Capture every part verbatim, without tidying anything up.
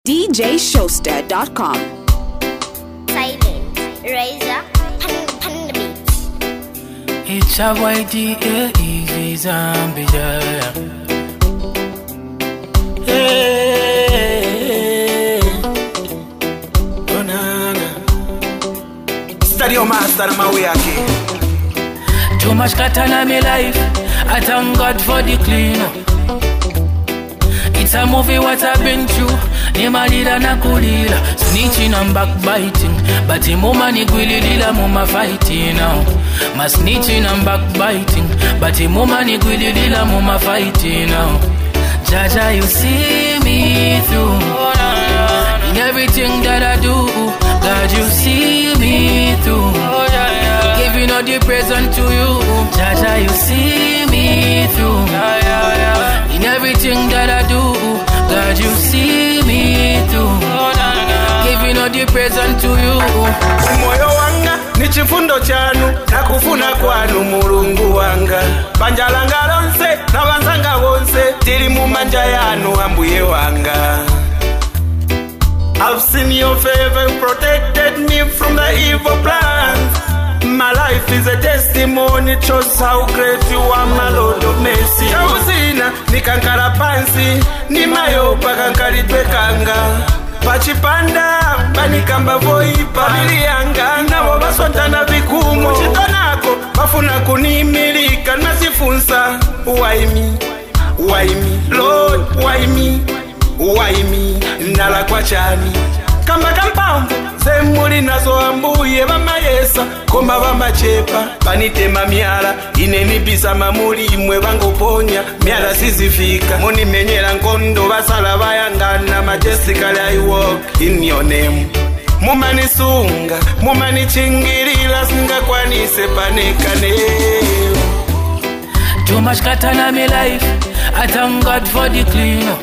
D J Showster dot com. Silent, Razor, pan, pan the beat. It's a Y D A easy zombie, yeah. Hey, banana. Stadio master mawe yake. Too much katana me life. I thank God for the cleanup. It's a movie what I've been through. Nima lila na kulila, snitching and backbiting. But the mama ni gwililila mama fighting now. Ma snitching and backbiting. But the mama ni gwililila mama fighting now. Jaja, you see me through. In everything that I do, God, you see me through. Giving all the present to you. Jaja, you see me through. In everything that I do, God, you see me through. Giving all the present to you. Moyo wanga ni chifundo chanu, na kufuna kwanu mulungu wanga. Banja langa lonse na banzanga bonse, tiri mu manja yanu ambuye wanga. I've seen your favor, protected me from the evil plans. My life is a testimony, shows how great you are, my Lord of mercy. Chauzina, nikankara pansi, ni mayopa kankari twekanga. Pachipanda, banikamba voipa, bilianga, na wabaswanta na vikumo. Chitanako, bafuna kunimilika, nasifunsa. Why me? Why me? Lord, why me? Why me? Nala kwa chani. Kamba kampambu, zemuli nazo ambuye bama yesa. Koma bama chepa, banitema miala. Ineni bisa mamuli imwe bangoponya. Miala sizifika, moni menyela nkondo. Basala bayangana, majestically I walk in your name. Mumani sunga, mumani chingirila. Singa kwa nise panekane. Too much katana me life. I thank God for the cleanup.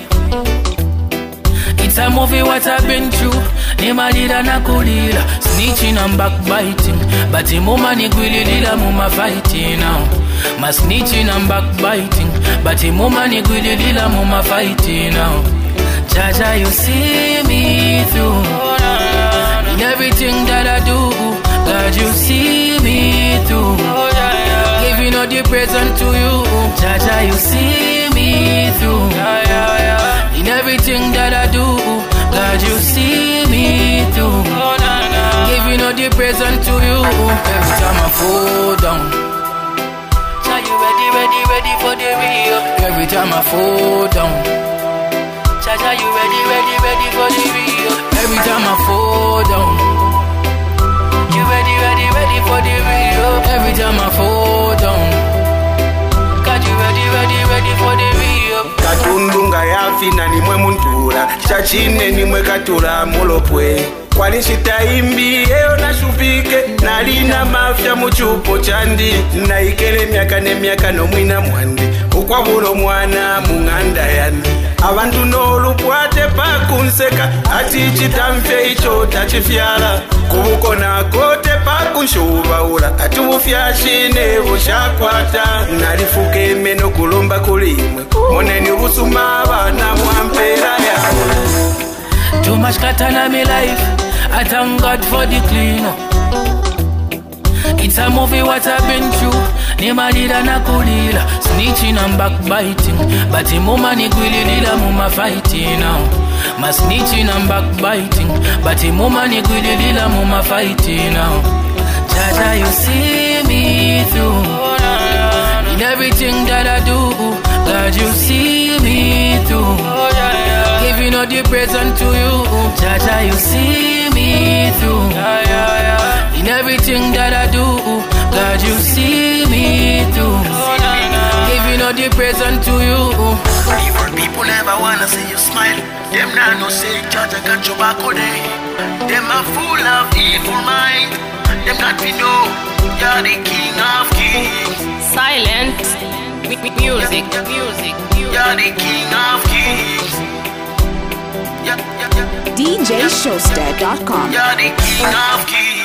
It's a movie what I've been through. Nima lila na kulila, snitching and backbiting. But the mama ni gwililila mama fighting now. Ma snitching and backbiting. But the mama ni gwililila mama fighting now. Jaja, you see me through. In everything that I do, God, you see me through. Giving all the present to you. Jaja, you see me through. In everything that I do, God, you see me through. Giving all the present to you. Every time I fall down, are you ready, ready, ready for the real? Every time I fall down, Jaja, you ready, ready, ready for the real? Every time I fall down, you ready, ready, ready for the real? Every time I fall down, God, you ready, ready, ready for the real? Katundunga yafina nimwe muntura, chachine nimwe katura mulopwe. Kwani shitaimbi eo na shupike, nalina mafya muchupo chandi. Na ikele miaka ne miaka no mwina mwandi, ukwabulo mwana munganda yandi. Abantu nolupwate pakunseka, ati chitamfe icho tachifyala. Kubuko na kote pakunshubaula, ati ufyashine bushakwata. Nalifuke meno kulumba kulimwe, moneni busuma abana mwampera yawe. Too much katana me life. I thank God for the cleanup. It's a movie what I've been through. Nima lila na kulila, snitching and backbiting. But the mama ni gwililila mama fighting now. Ma snitching and backbiting. But the mama ni gwililila mama fighting now. Jaja, you see me through. In everything that I do, God, you see me through. Giving all the present to you. Jaja, you see me through. In everything that I do, God, you see me through. Giving all the present to you. Evil people never wanna see you smile. Them now no say Jaja got your back all day. Them are full of evil mind. Them not we know you're the king of kings. Silent music, music, you're the king of kings. D J Showster dot com. You're the king of kings.